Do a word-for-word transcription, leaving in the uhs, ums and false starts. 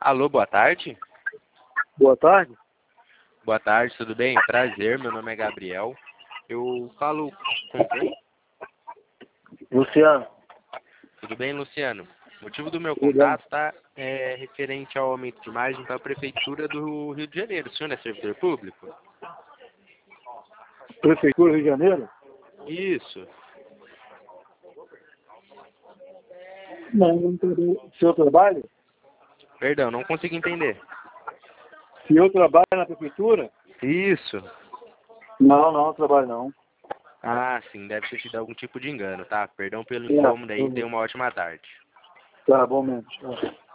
Alô, boa tarde. Boa tarde. Boa tarde, tudo bem? Prazer, meu nome é Gabriel. Eu falo com quem? Luciano. Tudo bem, Luciano? O motivo do meu Tudo contato tá, é referente ao aumento de margem para a Prefeitura do Rio de Janeiro. O senhor é servidor público? Prefeitura do Rio de Janeiro? Isso. Não, não entendi. Se eu trabalho? Perdão, não consegui entender. Se eu trabalho na prefeitura? Isso. Não, não, não trabalho não. Ah, sim, deve ter tido algum tipo de engano, tá? Perdão pelo É, incômodo aí, tudo. tenha uma ótima tarde. Tá bom mesmo. Tá.